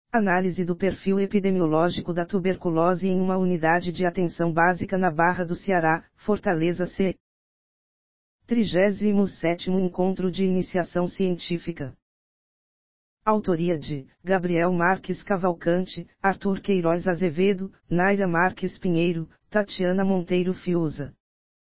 Análise do perfil epidemiológico da tuberculose em uma unidade de atenção básica na Barra do Ceará, Fortaleza C. 37º Encontro de Iniciação Científica. Autoria de Gabriel Marques Cavalcante, Arthur Queiroz Azevedo, Naira Marques Pinheiro, Tatiana Monteiro Fiuza.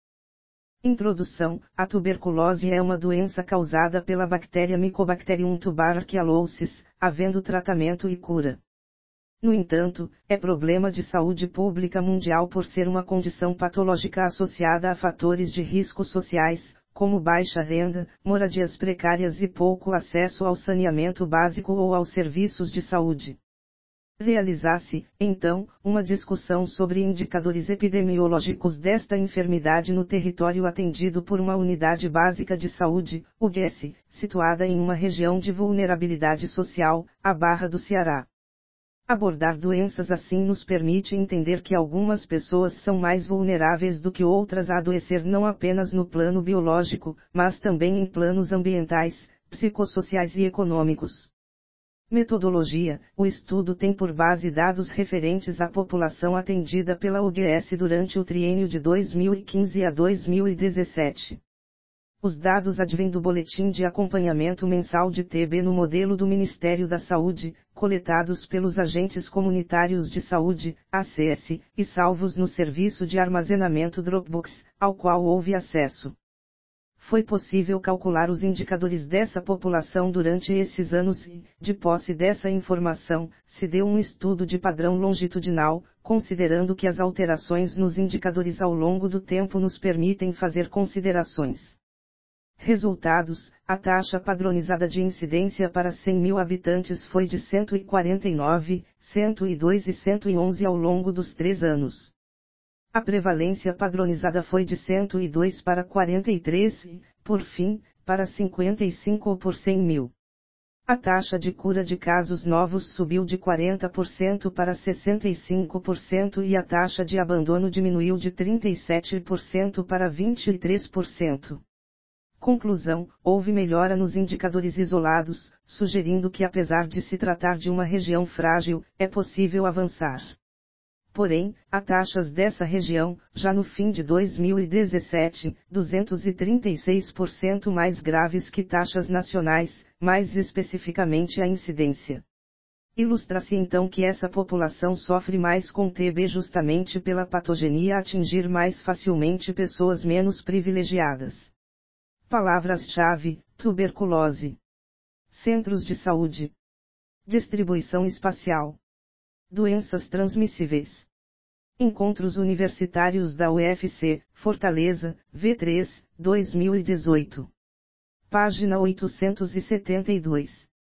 Introdução: a tuberculose é uma doença causada pela bactéria Mycobacterium tuberculosis, havendo tratamento e cura. No entanto, é problema de saúde pública mundial por ser uma condição patológica associada a fatores de risco sociais, como baixa renda, moradias precárias e pouco acesso ao saneamento básico ou aos serviços de saúde. Realizar-se, então, uma discussão sobre indicadores epidemiológicos desta enfermidade no território atendido por uma unidade básica de saúde, UBS, situada em uma região de vulnerabilidade social, a Barra do Ceará. Abordar doenças assim nos permite entender que algumas pessoas são mais vulneráveis do que outras a adoecer não apenas no plano biológico, mas também em planos ambientais, psicossociais e econômicos. Metodologia: o estudo tem por base dados referentes à população atendida pela UBS durante o triênio de 2015 a 2017. Os dados advêm do Boletim de Acompanhamento Mensal de TB no modelo do Ministério da Saúde, coletados pelos agentes comunitários de saúde, ACS, e salvos no serviço de armazenamento Dropbox, ao qual houve acesso. Foi possível calcular os indicadores dessa população durante esses anos e, de posse dessa informação, se deu um estudo de padrão longitudinal, considerando que as alterações nos indicadores ao longo do tempo nos permitem fazer considerações. Resultados: a taxa padronizada de incidência para 100.000 habitantes foi de 149, 102 e 111 ao longo dos 3 anos. A prevalência padronizada foi de 102 para 43 e, por fim, para 55 por 100.000. A taxa de cura de casos novos subiu de 40% para 65% e a taxa de abandono diminuiu de 37% para 23%. Conclusão: houve melhora nos indicadores isolados, sugerindo que apesar de se tratar de uma região frágil, é possível avançar. Porém, há taxas dessa região, já no fim de 2017, 236% mais graves que taxas nacionais, mais especificamente a incidência. Ilustra-se então que essa população sofre mais com TB justamente pela patogenia atingir mais facilmente pessoas menos privilegiadas. Palavras-chave: tuberculose, centros de saúde, distribuição espacial, doenças transmissíveis. Encontros Universitários da UFC, Fortaleza, V3, 2018. Página 872.